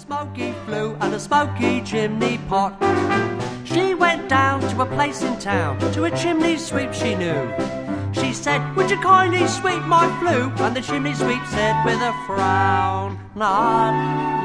smoky flue and a smoky chimney pot. She went down to a place in town, to a chimney sweep she knew. She said, would you kindly sweep my flue? And the chimney sweep said with a frown, nah,